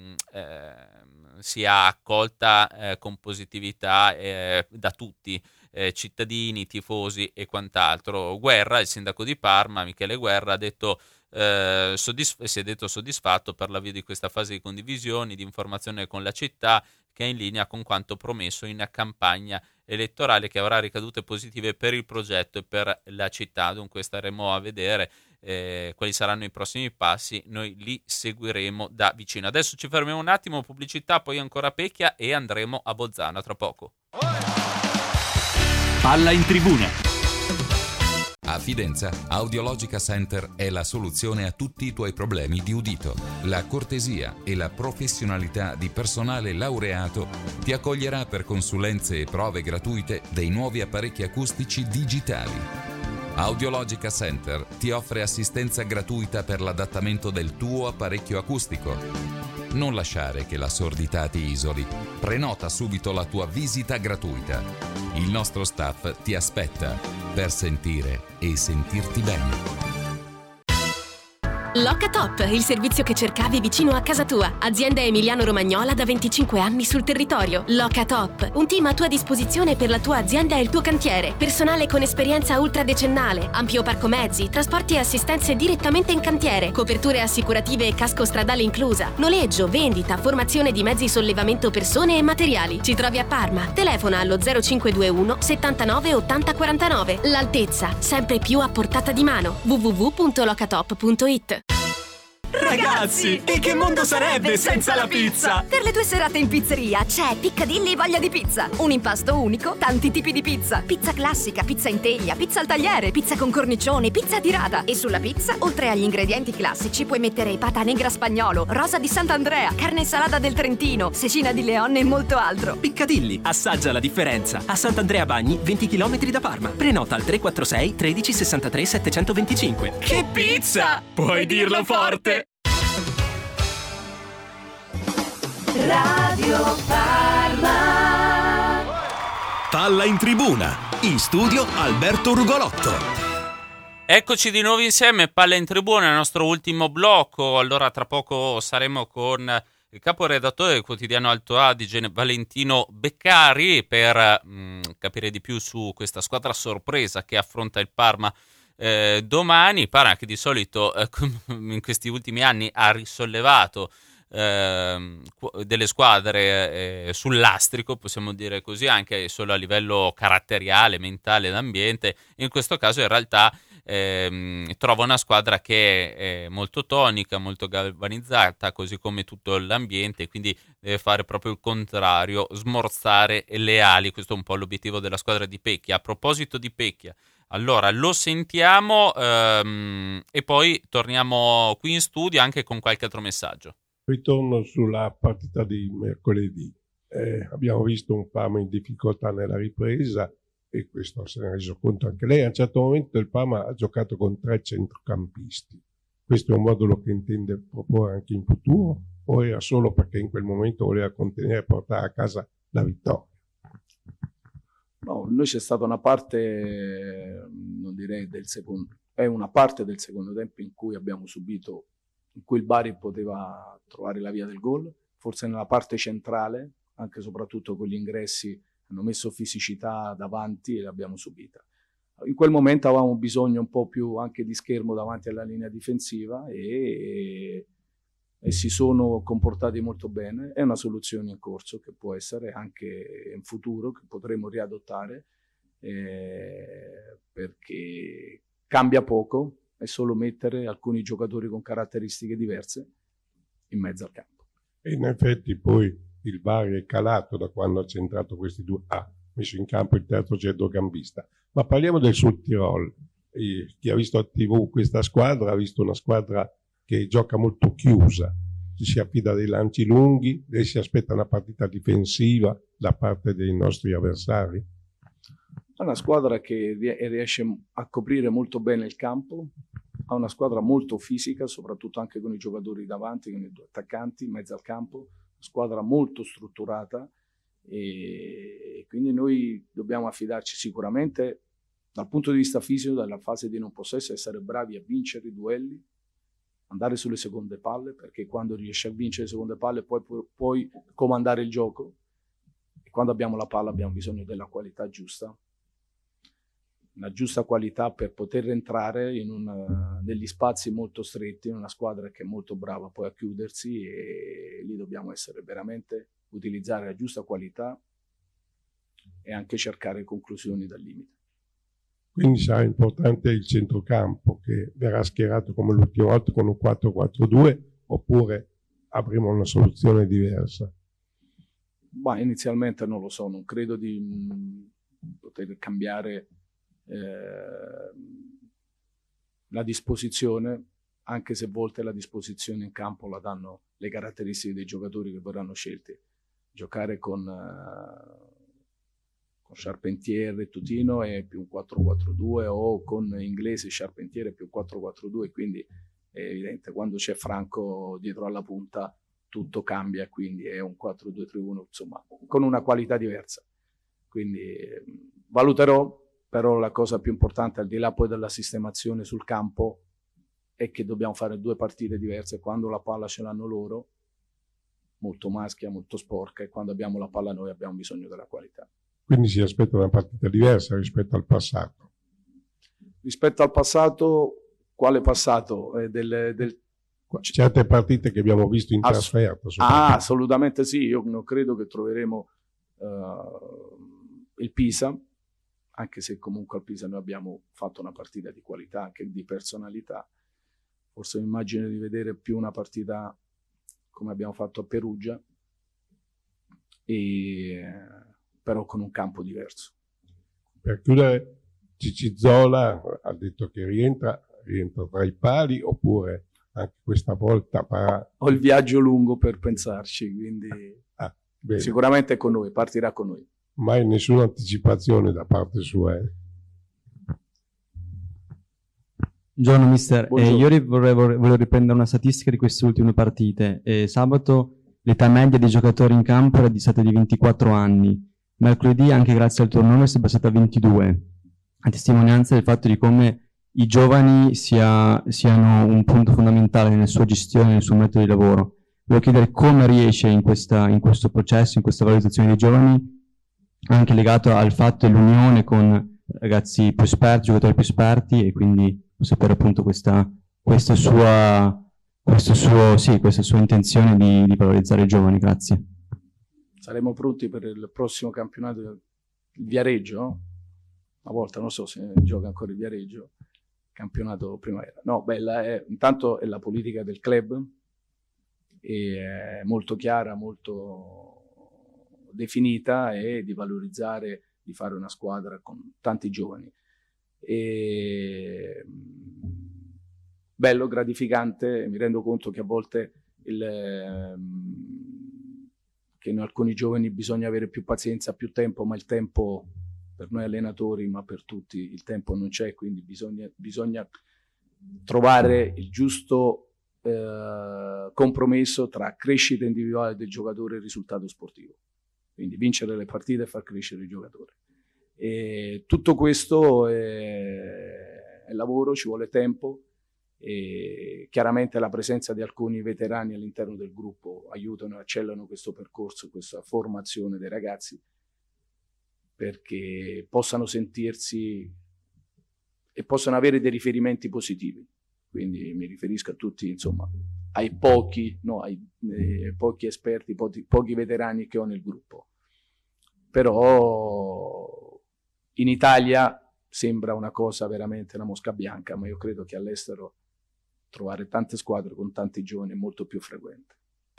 sia accolta con positività da tutti, cittadini, tifosi e quant'altro. Guerra, il sindaco di Parma, Michele Guerra, ha detto si è detto soddisfatto per l'avvio di questa fase di condivisione, di informazione con la città, che è in linea con quanto promesso in campagna elettorale, che avrà ricadute positive per il progetto e per la città. Dunque staremo a vedere quali saranno i prossimi passi, noi li seguiremo da vicino. Adesso ci fermiamo un attimo, pubblicità, poi ancora Pecchia e andremo a Bolzano tra poco. Palla in tribuna. A Fidenza, Audiologica Center è la soluzione a tutti i tuoi problemi di udito. La cortesia e la professionalità di personale laureato ti accoglierà per consulenze e prove gratuite dei nuovi apparecchi acustici digitali. Audiologica Center ti offre assistenza gratuita per l'adattamento del tuo apparecchio acustico. Non lasciare che la sordità ti isoli. Prenota subito la tua visita gratuita. Il nostro staff ti aspetta per sentire e sentirti bene. Locatop, il servizio che cercavi vicino a casa tua. Azienda emiliano-romagnola da 25 anni sul territorio. Locatop, un team a tua disposizione per la tua azienda e il tuo cantiere. Personale con esperienza ultradecennale, ampio parco mezzi, trasporti e assistenze direttamente in cantiere, coperture assicurative e casco stradale inclusa, noleggio, vendita, formazione di mezzi sollevamento persone e materiali. Ci trovi a Parma. Telefona allo 0521 79 80 49. L'altezza, sempre più a portata di mano. www.locatop.it. Ragazzi, e che mondo sarebbe senza la pizza? Per le tue serate in pizzeria c'è Piccadilly Voglia di Pizza. Un impasto unico, tanti tipi di pizza. Pizza classica, pizza in teglia, pizza al tagliere, pizza con cornicione, pizza tirata. E sulla pizza, oltre agli ingredienti classici, puoi mettere pata negra spagnolo, rosa di Sant'Andrea, carne salata del Trentino, cecina di Leon e molto altro. Piccadilly, assaggia la differenza. A Sant'Andrea Bagni, 20 km da Parma. Prenota al 346 13 63 725. Che pizza! Puoi dirlo forte! Radio Parma. Palla in tribuna. In studio Alberto Rugolotto. Eccoci di nuovo insieme, Palla in tribuna, il nostro ultimo blocco. Allora tra poco saremo con il caporedattore del quotidiano Alto Adige, Valentino Beccari, per capire di più su questa squadra sorpresa che affronta il Parma domani. Parma che di solito in questi ultimi anni ha risollevato delle squadre sul lastrico, possiamo dire così, anche solo a livello caratteriale, mentale, d'ambiente. In questo caso in realtà trova una squadra che è molto tonica, molto galvanizzata, così come tutto l'ambiente, quindi deve fare proprio il contrario, smorzare le ali. Questo è un po' l'obiettivo della squadra di Pecchia. A proposito di Pecchia, allora lo sentiamo e poi torniamo qui in studio anche con qualche altro messaggio. Ritorno sulla partita di mercoledì. Abbiamo visto un Parma in difficoltà nella ripresa e questo se ne è reso conto anche lei. A un certo momento il Parma ha giocato con 3 centrocampisti. Questo è un modulo che intende proporre anche in futuro o era solo perché in quel momento voleva contenere e portare a casa la vittoria? No, noi c'è stata una parte, non direi del secondo, è una parte del secondo tempo in cui abbiamo subito, in cui il Bari poteva trovare la via del gol, forse nella parte centrale, anche e soprattutto con gli ingressi, hanno messo fisicità davanti e l'abbiamo subita. In quel momento avevamo bisogno un po' più anche di schermo davanti alla linea difensiva e si sono comportati molto bene. È una soluzione in corso che può essere anche in futuro, che potremo riadottare, perché cambia poco, è solo mettere alcuni giocatori con caratteristiche diverse in mezzo al campo. E in effetti poi il Bari è calato da quando ha centrato questi due, ha messo in campo il terzo centrocampista. Ma parliamo del Sud Tirol. Chi ha visto a TV questa squadra ha visto una squadra che gioca molto chiusa, si affida dei lanci lunghi e si aspetta una partita difensiva da parte dei nostri avversari. È una squadra che riesce a coprire molto bene il campo, ha una squadra molto fisica, soprattutto anche con i giocatori davanti, con i due attaccanti in mezzo al campo, una squadra molto strutturata e quindi noi dobbiamo affidarci sicuramente dal punto di vista fisico, dalla fase di non possesso, essere bravi a vincere i duelli, andare sulle seconde palle, perché quando riesci a vincere le seconde palle puoi comandare il gioco e quando abbiamo la palla abbiamo bisogno della qualità giusta, una giusta qualità per poter entrare negli spazi molto stretti, in una squadra che è molto brava poi a chiudersi e lì dobbiamo essere veramente, utilizzare la giusta qualità e anche cercare conclusioni dal limite. Quindi sarà importante il centrocampo che verrà schierato come l'ultima volta con un 4-4-2 oppure avremo una soluzione diversa? Ma inizialmente non lo so, non credo di poter cambiare la disposizione, anche se a volte la disposizione in campo la danno le caratteristiche dei giocatori che verranno scelti. Giocare con Charpentier e Tutino è più un 4-4-2 o con Inglese, Charpentier è più 4-4-2, quindi è evidente quando c'è Franco dietro alla punta tutto cambia, quindi è un 4-2-3-1, insomma, con una qualità diversa. Quindi valuterò, però la cosa più importante al di là poi della sistemazione sul campo è che dobbiamo fare 2 partite diverse. Quando la palla ce l'hanno loro, molto maschia, molto sporca, e quando abbiamo la palla noi abbiamo bisogno della qualità. Quindi si aspetta una partita diversa rispetto al passato. Rispetto al passato, quale passato? Certe partite che abbiamo visto in trasferta. Assolutamente sì, io non credo che troveremo il Pisa, anche se comunque al Pisa noi abbiamo fatto una partita di qualità, anche di personalità. Forse mi immagino di vedere più una partita come abbiamo fatto a Perugia, però con un campo diverso. Per chiudere, Cicci Zola ha detto che rientra tra i pali, oppure anche questa volta farà... Ho il viaggio lungo per pensarci, quindi sicuramente è con noi, partirà con noi. Mai nessuna anticipazione da parte sua. Buongiorno mister, io volevo riprendere una statistica di queste ultime partite. Sabato l'età media dei giocatori in campo era stata di 24 anni, mercoledì anche grazie al turnover si è passata a 22, a testimonianza del fatto di come i giovani siano un punto fondamentale nella sua gestione, nel suo metodo di lavoro. Volevo chiedere come riesce in questo processo, in questa valorizzazione dei giovani, anche legato al fatto dell'unione con ragazzi più esperti, giocatori più esperti, e quindi sapere appunto questa sua intenzione di valorizzare i giovani. Grazie. Saremo pronti per il prossimo campionato, il Viareggio? Una volta, non so se gioca ancora il Viareggio, campionato primavera. No, intanto è la politica del club, è molto chiara, molto definita, e di valorizzare, di fare una squadra con tanti giovani. Bello, gratificante. Mi rendo conto che a volte che in alcuni giovani bisogna avere più pazienza, più tempo, ma il tempo per noi allenatori, ma per tutti, il tempo non c'è, quindi bisogna trovare il giusto compromesso tra crescita individuale del giocatore e il risultato sportivo. Quindi vincere le partite e far crescere il giocatore. E tutto questo è lavoro, ci vuole tempo, e chiaramente la presenza di alcuni veterani all'interno del gruppo aiutano e accelerano questo percorso, questa formazione dei ragazzi, perché possano sentirsi e possano avere dei riferimenti positivi. Quindi mi riferisco a tutti, insomma, ai pochi esperti, pochi veterani che ho nel gruppo. Però in Italia sembra una cosa veramente una mosca bianca, ma io credo che all'estero trovare tante squadre con tanti giovani è molto più frequente.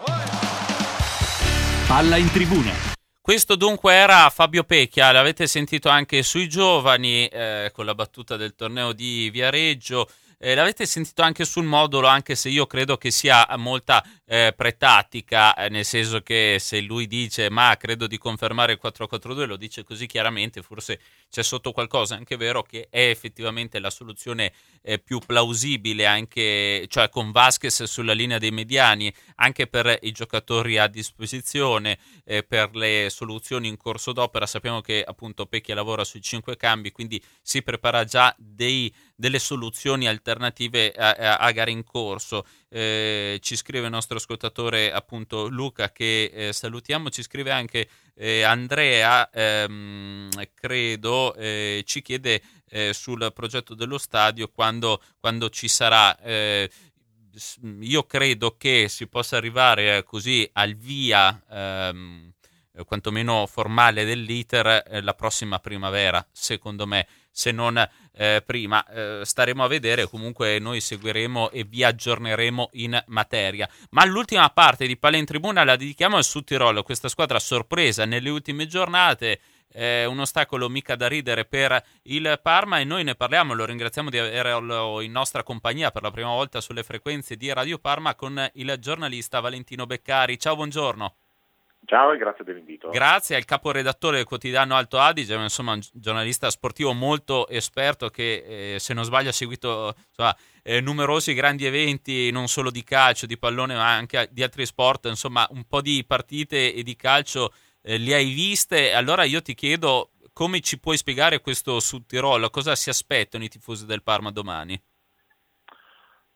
Palla in tribuna. Questo dunque era Fabio Pecchia, l'avete sentito anche sui giovani con la battuta del torneo di Viareggio. L'avete sentito anche sul modulo, anche se io credo che sia molta pretattica, nel senso che se lui dice ma credo di confermare il 4-4-2, lo dice così chiaramente, forse c'è sotto qualcosa. Anche vero che è effettivamente la soluzione più plausibile, anche, cioè con Vasquez sulla linea dei mediani, anche per i giocatori a disposizione, per le soluzioni in corso d'opera. Sappiamo che appunto Pecchia lavora sui 5 cambi, quindi si prepara già delle soluzioni alternative a gare in corso. Ci scrive il nostro ascoltatore appunto Luca, che salutiamo, ci scrive anche Andrea, credo, ci chiede sul progetto dello stadio quando ci sarà. Io credo che si possa arrivare così al via quantomeno formale dell'iter la prossima primavera, secondo me, se non prima. Staremo a vedere, comunque noi seguiremo e vi aggiorneremo in materia. Ma l'ultima parte di Palla in Tribuna la dedichiamo al Südtirol, questa squadra sorpresa nelle ultime giornate, un ostacolo mica da ridere per il Parma, e noi ne parliamo. Lo ringraziamo di averlo in nostra compagnia per la prima volta sulle frequenze di Radio Parma con il giornalista Valentino Beccari. Ciao, buongiorno. Ciao e grazie dell'invito. Grazie, al caporedattore del quotidiano Alto Adige, insomma un giornalista sportivo molto esperto che se non sbaglio ha seguito numerosi grandi eventi, non solo di calcio, di pallone, ma anche di altri sport. Insomma, un po' di partite e di calcio le hai viste. Allora io ti chiedo, come ci puoi spiegare questo Südtirol? Cosa si aspettano i tifosi del Parma domani?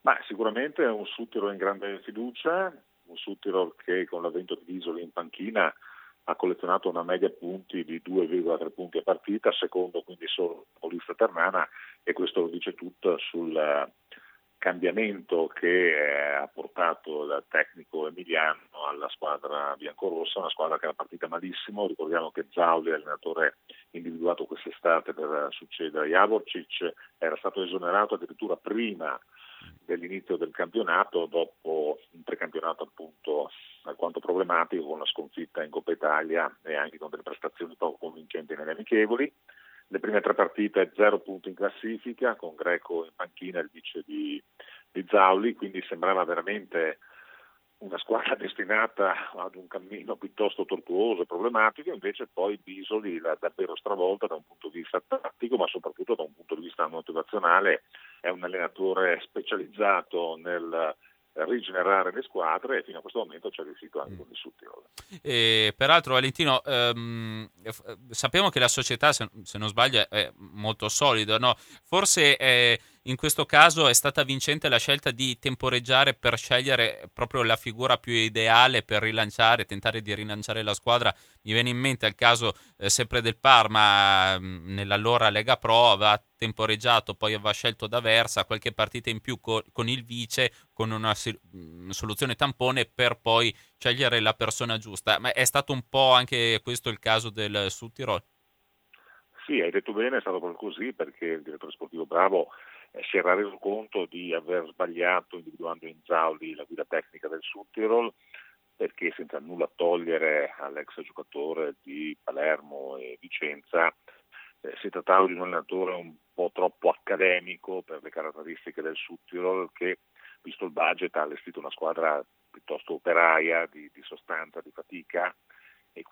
Ma sicuramente è un Süttirol in grande fiducia, un Süttirol che con l'avvento di Bisoli in panchina ha collezionato una media punti di 2,3 punti a partita, secondo quindi solo Paulista Ternana, e questo lo dice tutto sul cambiamento che ha portato il tecnico emiliano alla squadra biancorossa, una squadra che era partita malissimo. Ricordiamo che Zauli, l'allenatore individuato quest'estate per succedere a Javorčić, era stato esonerato addirittura prima dell'inizio del campionato, dopo un precampionato appunto alquanto problematico, con la sconfitta in Coppa Italia e anche con delle prestazioni poco convincenti nelle amichevoli. Le prime 3 partite 0 punti in classifica, con Greco in panchina, il vice di Zauli, quindi sembrava veramente una squadra destinata ad un cammino piuttosto tortuoso e problematico. Invece poi Bisoli l'ha davvero stravolta da un punto di vista tattico, ma soprattutto da un punto di vista motivazionale. È un allenatore specializzato nel rigenerare le squadre e fino a questo momento ci è riuscito anche con il Süttirol. Peraltro, Valentino, sappiamo che la società, se non sbaglio, è molto solida, no? Forse in questo caso è stata vincente la scelta di temporeggiare per scegliere proprio la figura più ideale per tentare di rilanciare la squadra. Mi viene in mente il caso sempre del Parma, nell'allora Lega Pro aveva temporeggiato, poi aveva scelto D'Aversa, qualche partita in più con il vice, con una soluzione tampone, per poi scegliere la persona giusta. Ma è stato un po' anche questo il caso del Süttirol? Sì, hai detto bene, è stato proprio così, perché il direttore sportivo Bravo si era reso conto di aver sbagliato individuando in Zauli la guida tecnica del Süttirol, perché senza nulla togliere all'ex giocatore di Palermo e Vicenza, si trattava di un allenatore un po' troppo accademico per le caratteristiche del Süttirol, che, visto il budget, ha allestito una squadra piuttosto operaia, di sostanza, di fatica, e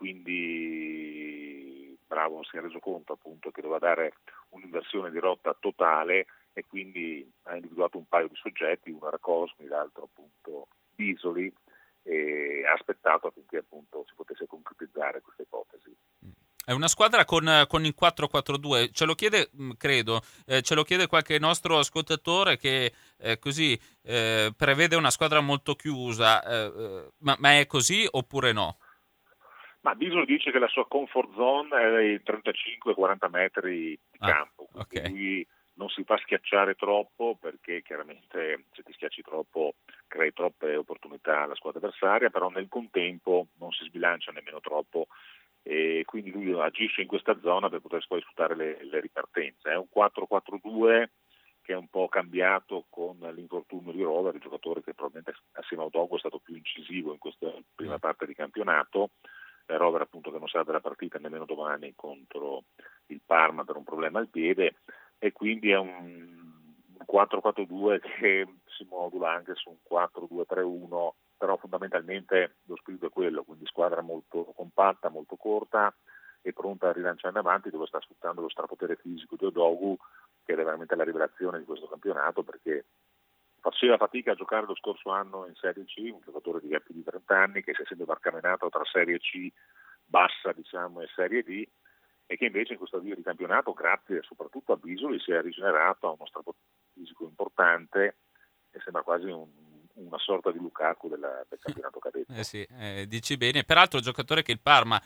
quindi Bravo si è reso conto appunto che doveva dare un'inversione di rotta totale, e quindi ha individuato un paio di soggetti, uno era Cosmi, l'altro appunto Bisoli, e ha aspettato affinché appunto si potesse concretizzare questa ipotesi. È una squadra con il 4-4-2, ce lo chiede, credo, ce lo chiede qualche nostro ascoltatore che così prevede una squadra molto chiusa, ma è così oppure no? Ma Bisoli dice che la sua comfort zone è dei 35-40 metri di campo, quindi okay. Lui non si fa schiacciare troppo, perché chiaramente se ti schiacci troppo crei troppe opportunità alla squadra avversaria, però nel contempo non si sbilancia nemmeno troppo, e quindi lui agisce in questa zona per poter poi sfruttare le ripartenze. È un 4-4-2 che è un po' cambiato con l'infortunio di Rovere, il giocatore che probabilmente assieme a Udogo è stato più incisivo in questa prima parte di campionato. Rovere appunto che non sarà della partita nemmeno domani contro il Parma per un problema al piede, e quindi è un 4-4-2 che si modula anche su un 4-2-3-1, però fondamentalmente lo spirito è quello, quindi squadra molto compatta, molto corta e pronta a rilanciare in avanti, dove sta sfruttando lo strapotere fisico di Udogo, che è veramente la rivelazione di questo campionato, perché faceva fatica a giocare lo scorso anno in Serie C, un giocatore di più di 30 anni che si è sempre barcamenato tra Serie C bassa, diciamo, e Serie D, e che invece in questo avvio di campionato, grazie soprattutto a Bisoli, si è rigenerato a uno strapotere fisico importante e sembra quasi una sorta di Lukaku del campionato cadetto. Sì, dici bene. Peraltro giocatore che il Parma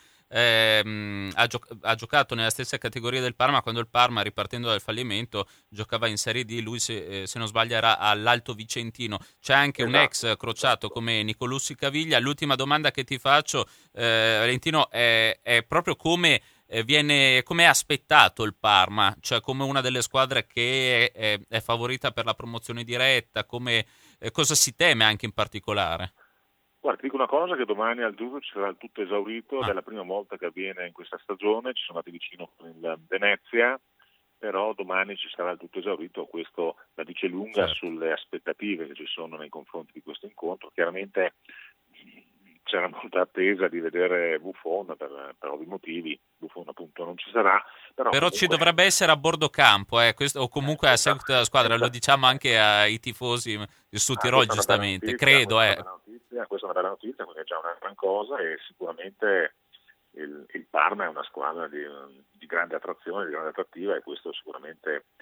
ha giocato nella stessa categoria del Parma quando il Parma, ripartendo dal fallimento, giocava in Serie D. Lui, se non sbaglio, era all'Alto Vicentino. C'è anche un ex crociato come Nicolussi Caviglia. L'ultima domanda che ti faccio, Valentino, è proprio come è aspettato il Parma, cioè come una delle squadre che è favorita per la promozione diretta, cosa si teme anche in particolare? Guarda, ti dico una cosa, che domani al Giusto ci sarà il tutto esaurito, ed è la prima volta che avviene in questa stagione, ci sono andati vicino con il Venezia, però domani ci sarà il tutto esaurito. Questo la dice lunga sulle aspettative che ci sono nei confronti di questo incontro. Chiaramente c'era molta attesa di vedere Buffon per ovvi motivi. Buffon appunto non ci sarà, però comunque ci dovrebbe essere a bordo campo, questo, o comunque a seguito della squadra, lo diciamo anche ai tifosi del Süttirol, giustamente, notizia, credo. Questa è una bella notizia, quindi è già una gran cosa, e sicuramente il Parma è una squadra di grande attrazione, di grande attrattiva, e questo sicuramente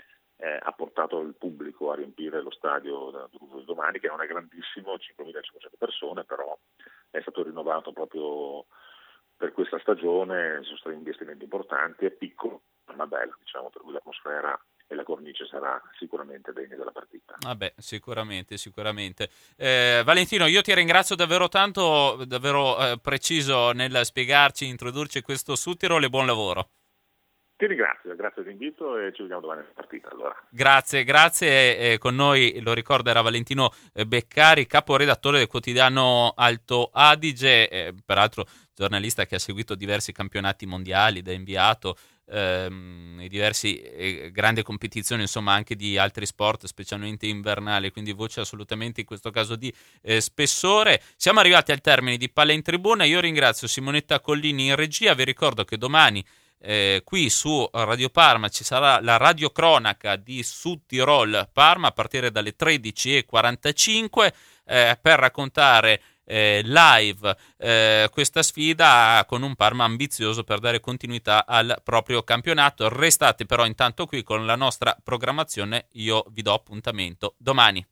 ha portato il pubblico a riempire lo stadio da Druso domani, che non è grandissimo, 5.500 persone, però è stato rinnovato proprio per questa stagione, sono stati investimenti importanti, è piccolo ma bello, diciamo, per cui l'atmosfera e la cornice sarà sicuramente degna della partita. Vabbè, sicuramente. Valentino, io ti ringrazio davvero tanto, davvero preciso nel spiegarci, introdurci questo Südtirol e buon lavoro. Ti ringrazio, grazie dell'invito e ci vediamo domani nella partita. Allora. Grazie. Con noi, lo ricordo, era Valentino Beccari, caporedattore del quotidiano Alto Adige, peraltro giornalista che ha seguito diversi campionati mondiali, da inviato e diversi grandi competizioni, insomma, anche di altri sport, specialmente invernali, quindi voce assolutamente in questo caso di spessore. Siamo arrivati al termine di Palla in Tribuna. Io ringrazio Simonetta Collini in regia. Vi ricordo che domani qui su Radio Parma ci sarà la radiocronaca di Südtirol Parma a partire dalle 13:45 per raccontare live questa sfida con un Parma ambizioso per dare continuità al proprio campionato. Restate però intanto qui con la nostra programmazione, io vi do appuntamento domani.